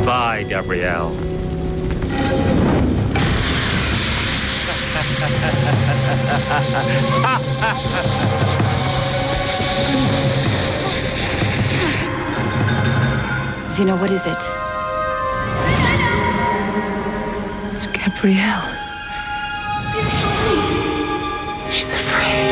Goodbye, Gabrielle. Zeno, what is it? It's Gabrielle. She's afraid.